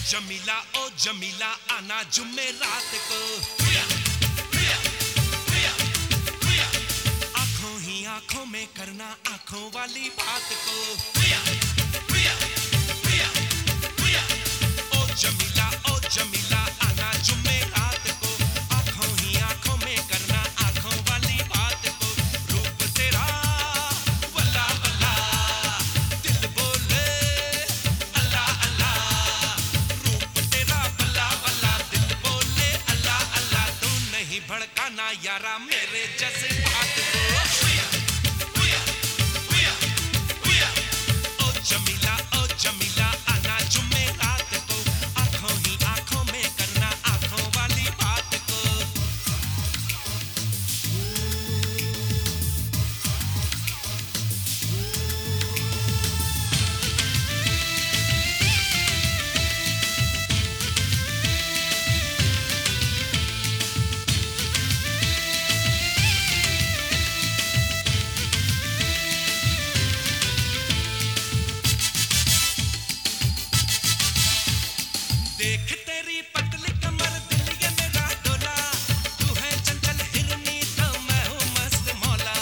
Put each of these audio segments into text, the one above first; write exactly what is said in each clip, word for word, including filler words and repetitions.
जमीला ओ जमीला आना जुम्मे रात को, आंखों ही आंखों में करना आंखों वाली बात को। ओ जमीला ओ जमीला आना जुम्मे रात को, आंखों ही आंखों में करना आंखों वाली बात को। रूप तेरा वल्ला वल्ला, दिल बोले अल्लाह अल्लाह। रूप तेरा वल्ला वल्ला, दिल बोले अल्लाह अल्लाह। तू नहीं भड़काना यारा मेरे जज्बात को। ओ जमीला ओ जमीला आना जुम्मे रात को, आंखों ही आंखों में करना आंखों वाली बात को। देख तेरी पतली कमर दिल ये मेरा डोला, तू है चंचल हिरनी तो मैं हूँ मस्त मौला।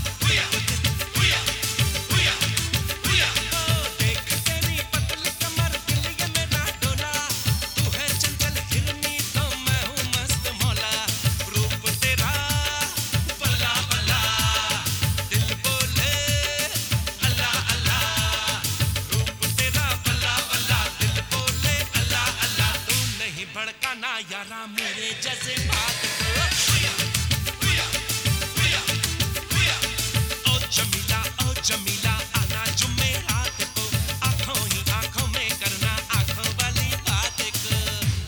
ओ देख तेरी पतली कमर दिल ये मेरा डोला, तू है चंचल हिरनी तो मैं हूँ मस्त मौला। रूप तेरा बल्ला बल्ला, दिल बोले अल्लाह अल्लाह। रूप तेरा बल्ला बल्ला, दिल बोले अल्लाह अल्लाह। तू नहीं भड़काना यारा मेरे जज्बात को। ओ जमीला ओ जमीला आना जुम्मे रात को, आंखों ही आंखों में करना आंखों वाली बात को।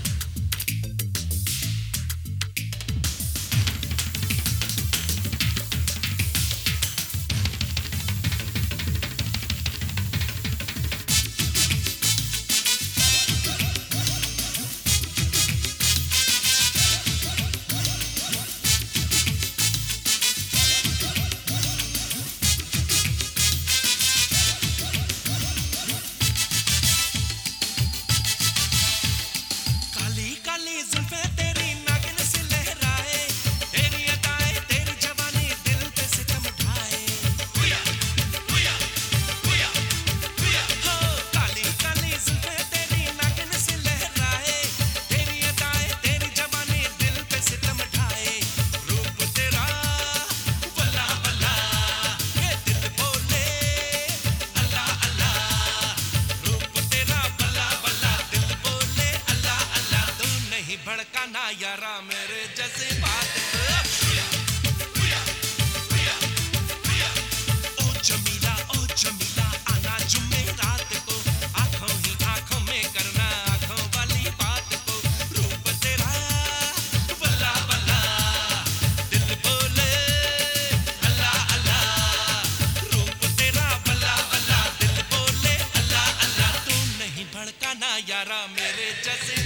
काली काली जुल्फे तेरी नागिन सी लहराए, तेरी अदाएं तेरी जवानी दिल पे सितम ढाए। हो काली काली जुल्फे तेरी नागिन सी लहराए, तेरी अदाएं तेरी जवानी दिल पे सितम ढाए। रूप तेरा वल्ला वल्ला, ये दिल बोले अल्लाह अल्लाह। रूप तेरा वल्ला वल्ला, दिल बोले अल्लाह अल्लाह। तू नहीं भड़काना यारा मेरे जज्बात को। ओ जमीला ओ जमीला आना जुम्मे रात को, आंखों ही आंखों में करना आंखों वाली बात को। रूप तेरा वल्ला वल्ला, दिल बोले अल्लाह अल्लाह। रूप तेरा वल्ला वल्ला, दिल बोले अल्लाह अल्लाह। तू नहीं भड़काना यारा मेरे जज्बात